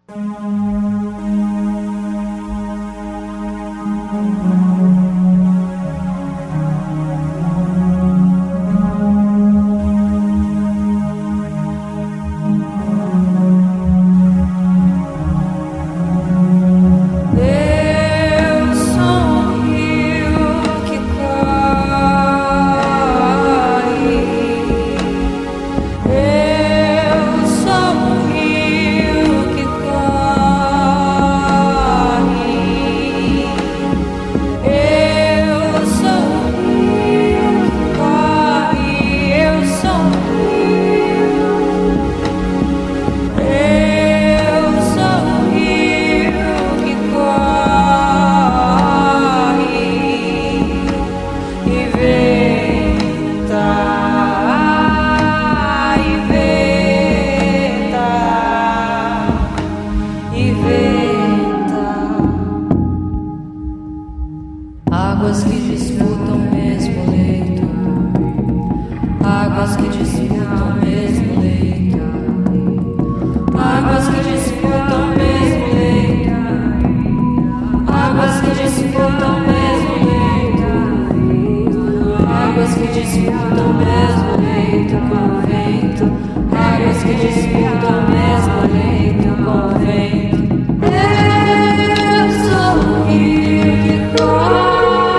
Águas que disputam o mesmo leito, águas que disputam o mesmo leito, águas que disputam o mesmo leito, águas que disputam o mesmo leito, águas que disputam o mesmo leito com o vento, águas que disputam o mesmo leito com o vento. Eu sou o rio que corre.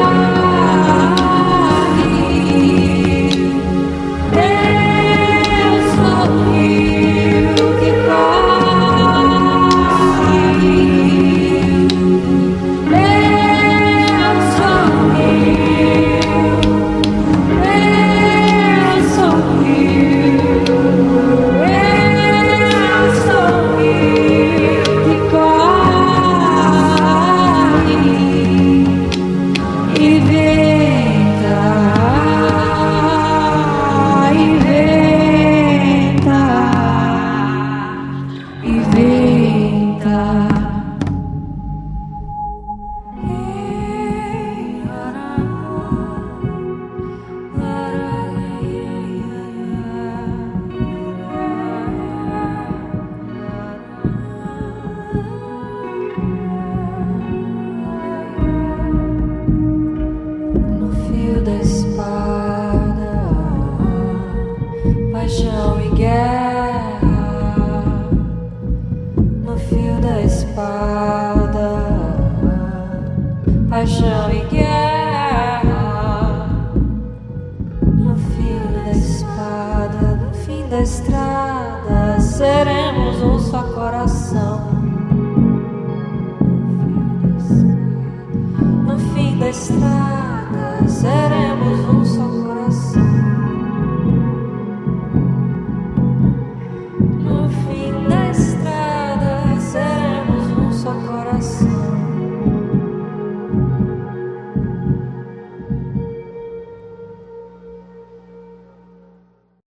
Paixão e guerra, no fio da espada. Paixão e guerra, no fio da espada. No fim da estrada, seremos um só coração. No fim da estrada, seremos um só coração.